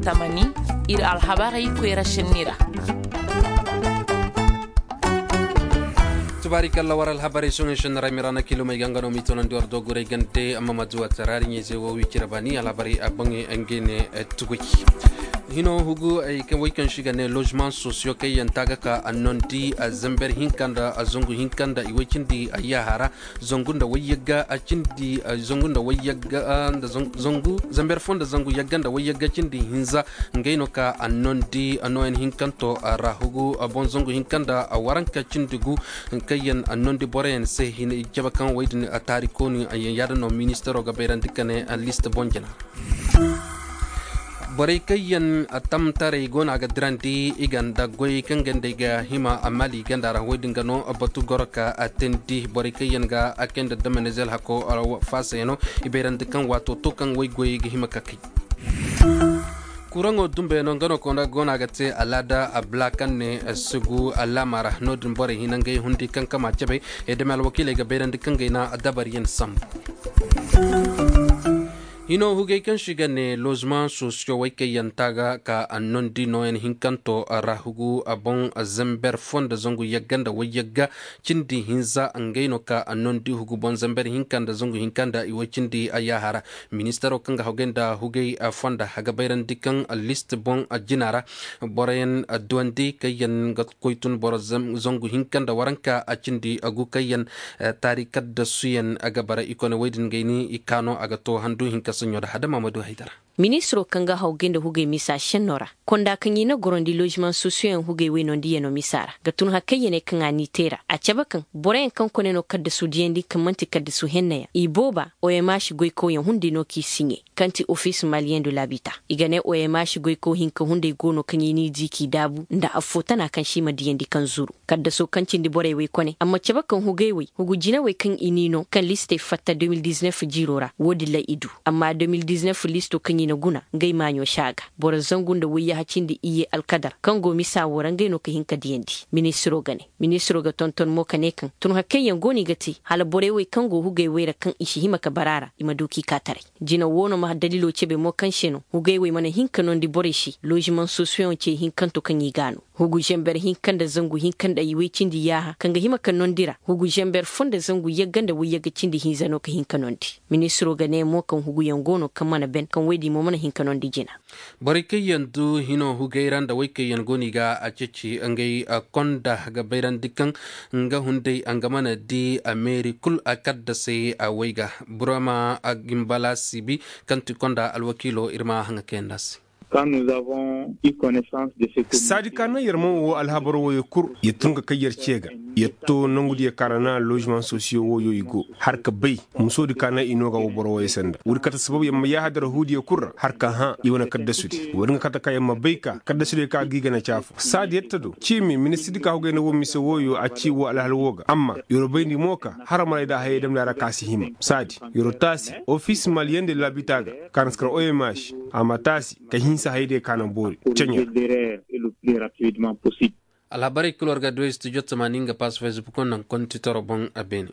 tamani ir alhabari kwera shinira. Tubarikalla waral habari sunga shinra mirana kilo mai gangano mito nan dior dogure gante amma madua tarari nyeze wo wikirabani alhabari abange angene tuguki. Hino hugu ay kan wikan shiga ne logement socio kay yantaga ka anondi azamber hinkanda azongu hinkanda iwechindi ayahara zongunda wayaga achindi zongunda wayaga anda zongu zamber fonda zongu yaganda wayaga chindi hinza ngaino ka anondi anoen hinkanto ara hugu abon zongu hinkanda awaranka chindigu kayen anondi boren se hina jabakan waydin atarikoni ayada no ministero gaberan dikane liste bonjana boray kayan atam tare gona ga dranti iganda goy kangende ga hima amali gandara wedinga no abatu goraka atendi boray kayan ga akenda damenezel hako faseno iberan kan wato to kan way goy ga hima kakki kurango dumbe no ngano konda gona ga te alada ablakan ne sugu alamara nodun boray hinangay hundi kan kama chabe e demal wakile ga beran kan gaina adabariyen sam hino hugay kan shiga ne logement socio wayke yantaga ka anondi noen hinkanto ara hugu abon zamber fonda zongu yaganda wayaga chindi hinza angaino ka anondi hugu bon zamber hinkanda zongu hinkanda iwa chindi ayahara ministero kanga hogenda hugay fonda hagabayran dikan list bon jinara borayen duandi kayan gat koitun bor zongu hinkanda waranka chindi agu kayan tarikat da suyen agabara ikone wedin gaini ikano agato handu hinka senyoda hada Mamadou Haidara ministro kanga haugenda huge misa shenora konda kanyi na gorondi logement social huge we non dieno misara gatun hakayene kanga ni tera a cabakan boren kan koneno kadda su diendi kamanti kadda su hennaya iboba OMH goyko yan hundi no ki sinye kanti office malien de l'habitat igane OMH goyko hinka hunde gono kanyi ni jiki dabu nda afota na kan shima diendi kan zuru kadda so kancin di bore we kone amma cabakan huge we hugu jina we kan inino kan liste fatta 2019 jirora wodi la idu amma 2019 listo kanyi na guna ngai manyo shaga bora zangunda wiya hacindi iye alkadar kango misa woran ngai no ka hinka diendi ministro ga tonton mo kanekan tun hakkayen goni gati hala bore we kango hugai wera kan ishi himaka barara imaduki katare jina wono ma dalilo chebe mo kan sheno hugai we mana hinka non di bore shi logement social ce hinkan to kan yigano hugu jember hinkan da zangu hinkan da yiwe cindi yaha kanga himaka non dira hugu jember fonda zangu yaganda wiya ga cindi hinzano ka hinka non di ministro ga ne mo kan hugu yangono kan mana ben kan wedi mo mana hinka non di jina barike yandu hino hugairan da wake yangoni ga a ceci angai konda ga bairan dikan nga hundai angamana di amerikul akadda sai a waiga burama a gimbala sibi kanti konda alwakilo irma hanga kendas quand nous avons eu connaissance de ce que sadikana yermo wo alhabaro wo kur yetunga kayar cega yetto nangudi karana logement sociaux wo yoigo harka bay musodi kana inoga wo boro wo senda wuri kata sababu yamma ya hadara hudi kur harka ha iwana kadda sudi wuri kata kayamma bayka kadda sudi ka giga na chafu sadi yettado chimi ministri ka hogena wo miso wo yo aci wo alhalwoga amma yorobeni moka harama da hayedam lara kasi hima sadi yorotasi office malien de l'habitat kanskar OMH amatasi kahinsa haide kanan bori cenya alhabari kulorga do studio tamaninga pas Facebook nan konti torobon abeni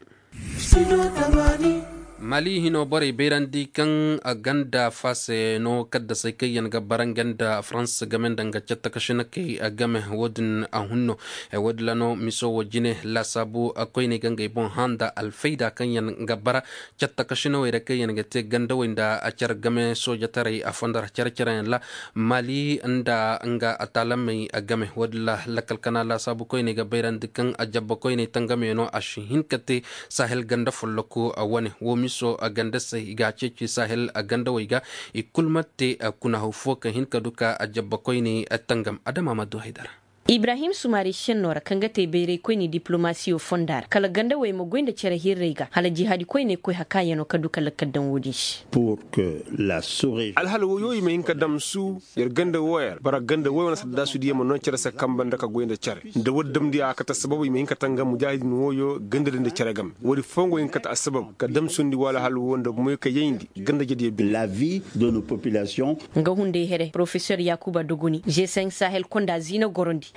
mali hino bore berandi kan aganda fase no kadda sai kayan gabaran ganda France gamen danga chatta kashina kai agame wodin ahunno e wodlano miso wojine la sabu akoy ne ganga bon handa alfaida kanyan gabara chatta kashina wera kayan gate ganda winda achar game soja tare afondar charcharan la mali anda anga atalame agame wodla lakal kana la sabu koy ne gaberandi kan ajabba koy ne tangame no ashin kate sahel ganda folloko awani wo so aganda sai ga cece sahel aganda waiga ikulmatte kuna hufoka hinka duka ajabba koyni atangam adama Mamadou Haidara Ibrahim Sumari Shenora kanga te bere koyni diplomasi o fondar kala ganda way mo goynda cere hirrega hala jihadi koyne koy hakaya no kaduka lakaddan wodish pour que la souris alhal wo yoy me hinka damsu yer ganda woyar bara ganda woyona sadda su diema non cere sa kambanda ka goynda cere de woddam di akata sababu me hinka tangam mujahidin woyo ganda de cere gam wodi fongo hinka ta sabab ka damsundi wala hal wonda moy ka yeyndi ganda jedi la vie de nos populations nga hunde here professeur Yakuba Dogoni G5 Sahel konda zina gorondi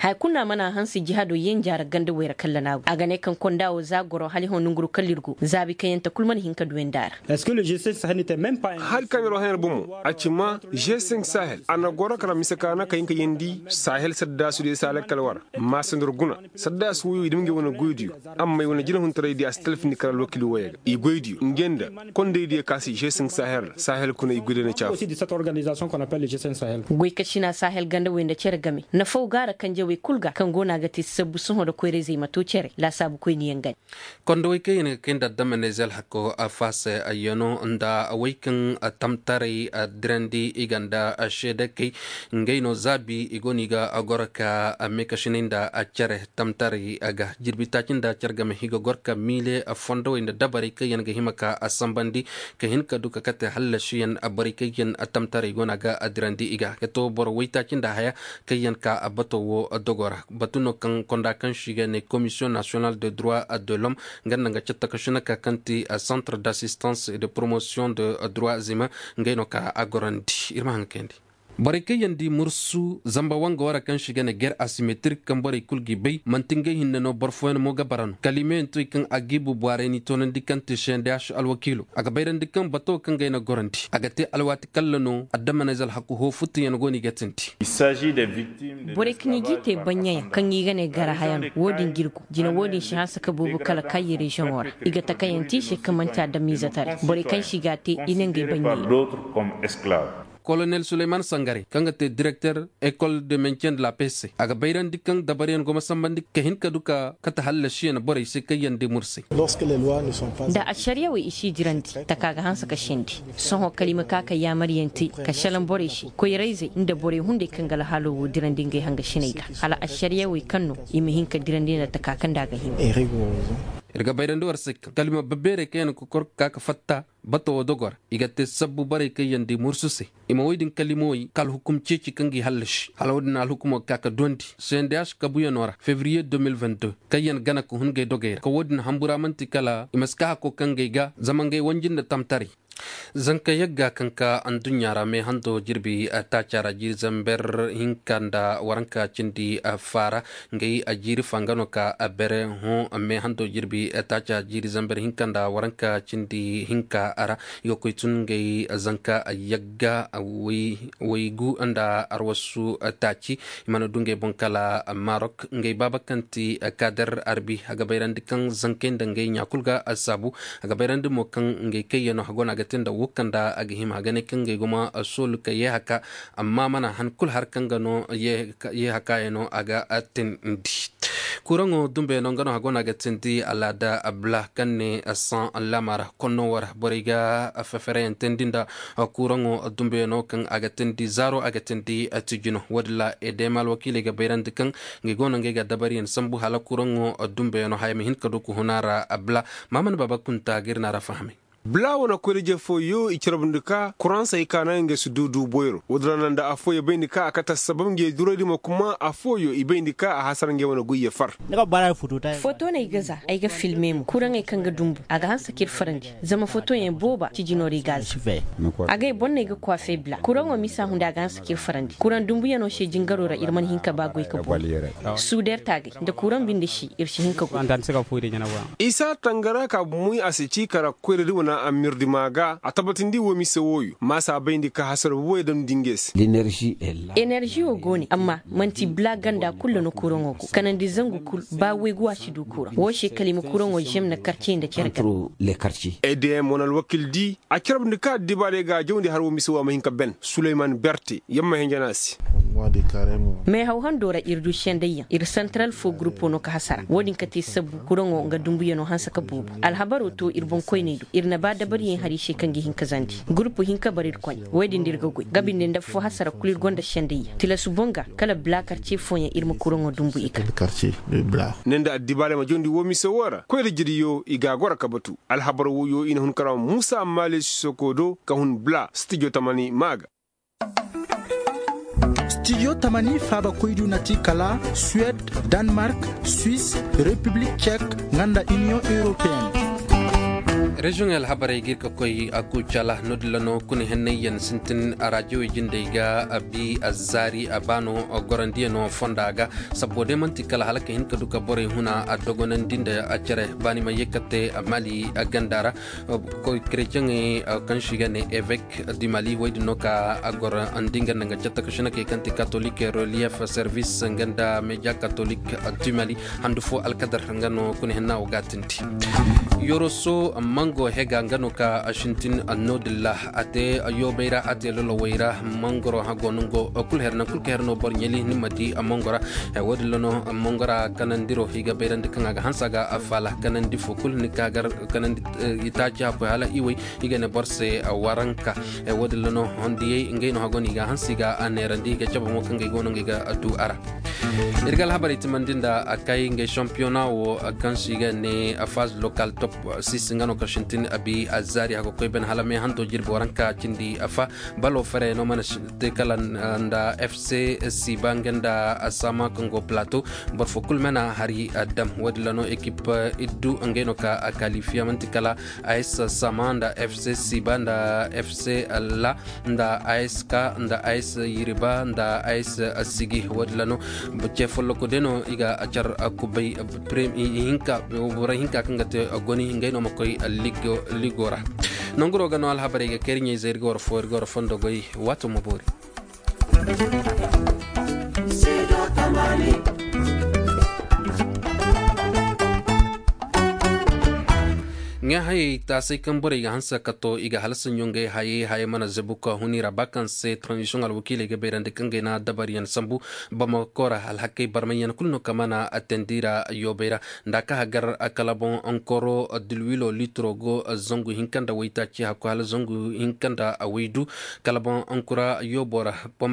hay kuna mana hansi jihado yen jara ganda wayar kallana a gane kan kondawo zagoro hali honun guru kallirgu zabi kayanta kulman hinka duwendar est-ce que le G5 Sahel n'était même pas hal kamero haner bumu acima G5 Sahel ana gora kala misakana kayinka yendi Sahel sadda su de sala kalwar masandur guna sadda su wi dimge wona goydiyo amma wona jina hun tare di astelf ni kala lokili wayga i goydiyo ngenda konde di kasi G5 Sahel kuna i gudene chaf aussi de cette organisation qu'on appelle le G5 Sahel goy kashina Sahel ganda wenda cere game na fau gara kan jawe kulga kan gona ga tisabbu sun hoda koyre zai mato cere la sabu koy ni yangan kondo way kayne kenda damane zel hakko a fase ayono nda awaikan tamtare drandi iganda shede kay ngayno zabi igoniga agorka mekashininda a cere tamtare aga jirbitacinda cergame higo gorka mile a fondo inda dabari kayen ga himaka a sambandi ka hinka duka kate hallashiyan a bari kayen a tamtare gonaga drandi iga keto bor waitacinda haya kayen ka abato wo dogora batuno kan konda kan shiga ne commission nationale de droits de l'homme ganna nga chatta kashina ka kanti a centre d'assistance et de promotion de droits humains ngayno ka agorandi irma hankendi barike yandi mursu zamba wanga wara kan shiga ne ger asymétrique kan bari kulgi bay mantinge hinne no borfoen mo gabaran kalime entoy kan agibu boare ni tonan dikante shendash alwakilu aga bayran dikan bato kan gayna gorandi aga te alwati kallano adama nazal hakku ho futti yan goni gatinti il s'agit des victimes borek ni jite banya kan yi gane gara hayan wodin girku jina wodin shi hasa ka bubu kala kayi region wara iga takayanti shi kamanta da mizatare borekan shiga te inen ga banya d'autres comme esclaves. Colonel Suleiman Sangare kanga te directeur école de maintien de la paix aga bayran dikang dabarian goma sambandi kehin kaduka kata halla shiyana bore se kayan de mursi lorsque les lois ne sont pas da ashariya wa ishi jiranti takaga hansa ka shindi son ho kalima kaka ya maryanti ka shalan bore shi ko yaraize inda bore hunde kangala halo wo dirandin gai hanga shinaika ala ashariya wa kanno imihin ka dirandin da takakan daga him irga bayran do warsik kalima babere kayan ko kor kaka fatta bato dogor igate sabbu bare kayan de mursuse ima woydin kalimoyi kal hukum ceci kangi hallash halawdina al hukumo kaka dondi CNDH kabuya nora février 2022 kayan gana ko hunge dogere ko wodin hambura manti kala imaska ko kangi ga zamangay wanjin da tamtari zanka yagga kanka an dunyara me hando jirbi ta cara jir zamber hinkanda waranka cindi fara ngai ajiri fangano ka bere ho me hando jirbi ta cara jir zamber hinkanda waranka cindi hinka ara yo koitun ngai zanka yagga wi gu anda arwasu taci imano dunge bonkala Maroc ngai babakanti kader arbi aga bayrandi kan zankenda ngai nyakulga asabu aga bayrandi mo kan ngai kayeno hagona tunda wukanda agihim hagane kange goma asul ka ye haka amma mana han kul har kanga no ye haka eno aga atin ndi kurango dumbe no ngano hagona gatinti alada abla kanne asan lamara konno wara boriga afafere entendinda kurango dumbe no kan agatinti zaro agatinti atujino wadla edemal wakile ga bayrand kan ngegona ngega dabari en sambu hala kurango dumbe no hayme hin kadu ku honara abla maman baba kunta girna ra fahmi bla wona kwelje fo yo ichirabundika kuransa ikana nge sududu boyro wodrananda afoyo bendika akata sabamge durodi mo kuma afoyo ibendika a hasarange wona guye far daga bara foto ne gaza ai ga filme mu kuran ai kanga dumbu aga hansa kir farandi zama foto yen boba tijinori gaza aga bonne ga kwa febla kuran wa misa hunda aga hansa kir farandi kuran dumbu yano she jingarora irman hinka ba goy ka bo suder tage da kuran binde shi irshi hinka go andan saka foide nyana wa isa tangara ka muy asici kara kwere wona amirdi maga a tabbatin di womi sewoyu masa bayndi ka hasar woy dam dinges l'énergie est là énergie o goni amma manti blaganda kullu no kurongo ko kanan di zangu kul ba we gwa shi du kuro wo she kalima kurongo jemna quartier da kerga les quartiers edem wonal wakil di a kirabndi ka dibale ga jawndi har womi sewa mahinka ben Suleiman Berti yamma hen janasi me hawhan dora irdu shendaya ir central fo groupe no ka hasara wodin kati sabu kurongo nga dumbu yeno hansa ka bubu al habaru to irbon koynedu irna ba da bari hari shekangi hinka zandi groupe hinka barir koy wedin dirga goy gabinde nda fo hasara kulir gonda shendaya tila subonga kala black quartier fonya irma kurongo dumbu ika quartier de bla nenda dibale ma jondi womi sewara koyre jidiyo iga gora kabatu al habaru yo ina hun karam Musa Male Sokodo ka hun bla studio tamani maga Studio Tamani Faba Koidu Nati Kala, Suède, Danemark, Suisse, République tchèque, Nganda Union Européenne. regional habare girka koy akuchala nodlano kuni henneyen sintin radio jindeyga abi azari abano gorandieno fondaga sabode mantikala halaka hinka duka bore huna adogonan dinde acere bani mayekate mali agandara ko chrétien kan shigane évêque du Mali waydino ka agora andinga nga jatta kashina ke kanti catholique relief service nganda media catholique du Mali handu fo alkadar ngano kuni henna o gatinti yoroso mango hega ngano ka ashintin annodillah ate ayobeira ate lolo weira mangoro hagonungo kul herno bor nyeli nimati amongora wodilono mongora kanandiro higa beirande kanga hansaga afala kanandi fokul nikagar kanandi itaja ko hala iwe higa ne borse waranka wodilono hondiye ngeno hagoni ga hansiga anerandi ga jabo mo kanga gono ga adu ara irgal habari timandinda akai nge championnat o kansiga ne afaz local top 6 ngano kashintin abi azari hago koy ben halame hanto jirbo waranka cindi afa balo fere no man te kalan anda FC Sibangenda asama Congo Plateau bor fokul mena hari adam wadlano equipe iddu ngeno ka qualifia mantikala AS Samanda FC Sibanda FC alla nda ASK nda AS Yiriba nda AS Sigi wadlano bocce follo ko deno iga acar akubay hinka wora hinka kangate goni ngeno makoy ligora nongoro gano al habari ga kerinye zergor forgor fondo goy wato mabori nga hay tasay kambore ga hansa kato iga halsan yonge hay mana zabuka hunira bakan se transition al wakile ga berande kange na dabariyan sambu bama kora al hakkay barmayan kulno kamana atendira yobera ndaka hagar akalabon ankoro dilwilo litro go zongu hinkanda waita ci hakko hal zongu hinkanda awaidu kalabon ankura yobora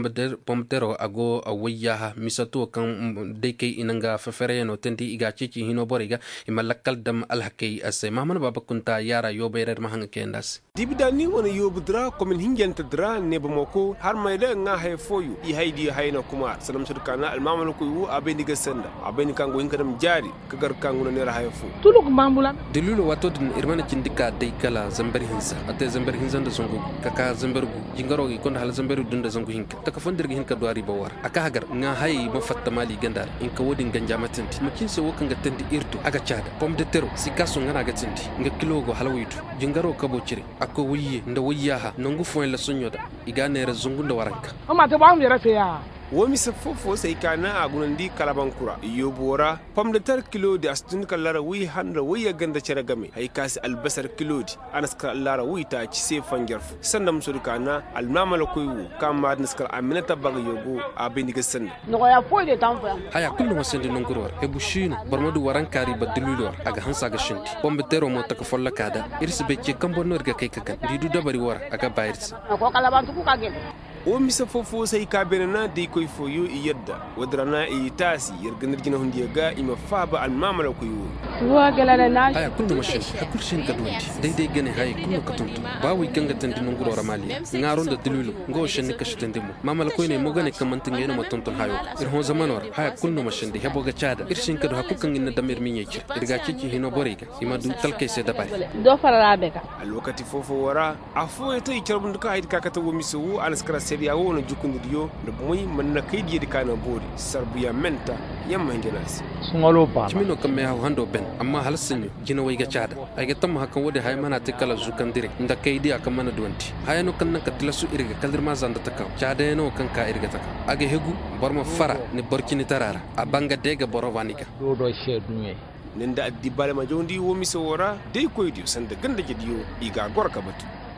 pomtero ago awaya misato kan deke inanga fefere no tendi iga ci hino boriga imalakal dam al hakkay ase mamana baba kunta yara yoberer mahanga kendas dibidani wona yobudra komin hingenta dra ne bamako har mayda nga hay foyu i haydi hayna kuma salam surkana almamalo ko wu abeni gasanda abeni kango hinkadam jari kagar kango ne ra hayfo tuluk mambulan delilu wato din irmana cindika dai kala zambar hinsa ate zambar hinsan da zongo kaka zambargu jingaro gi kon hal zambaru dunda zongo hinka taka fondirgi hinka duari bawar aka hagar nga hay mafatta mali gandar in ka wodin ganja matinti makin se wokan ga tandi irto aga chada pom de terre sikaso ngana ga tinti kilo go halawaitu jingaro kabo cire akko wiye nda wiyaha nongu fo la sonyoda igane ra zungunda waranka amma te ba mu yara fe ya womi safofo sai kana agunandi kalabankura yobora pom de terre kilo de astun kallara wi handra wi ganda cere game hay kasi albasar kilo di anaska allara wi ta ci se fangerfu sandam surkana almamala koyu kamad naskar aminata bag yogo abeni gasanda no ya fo de tamfa haya kullu masende nongurwar e bushino barmadu warankari badilulor aga hansa ga shinti pom de terre mo taka folla kada irsi be ci kambonor ga kai kakan didu dabari war aga bayirsi ko kalabantu ku kage o misa fofo sai ka benana dai koy foyo yadda wadrana tasi yarganar gina hundiya ga ima faba al mamala koyo wa galala na aya kullu mashin hakul shin ka dundi dai gane hay kullu ka tuntu ba wi ganga tandin nguro ramali ngaron da dilulu ngo shin ka shitandimo mamala koy ne mo gane kamantin ngeno mo tonton hayo ir hon zamanor haya kullu mashin de hebo ga chada ir shin ka do hakul kan inna damir min yake irga ciki hino borega ima du talkay se da bari do farara beka al wakati fofo wara afo eta ikarbun ka haid ka kata wo misu alaskara seria wona jukundiyo da moy man na kaydi de kana bodi sarbiya menta yamma ngenas sungalo ba kimino kamme ha hando ben amma halsinyo jina wayga chada ayga tam hakan wode hay mana tikala zukandire nda kaydi aka mana duwanti hayano kan nan katlasu irga kaldirma zanda takaw chada no kan ka irga taka aga hegu borma fara ni borkini tarara abanga dega borowaniga do shedunye nenda addi balama jondi wo mi sawara dai koydiyo sanda ganda jediyo iga gorka batu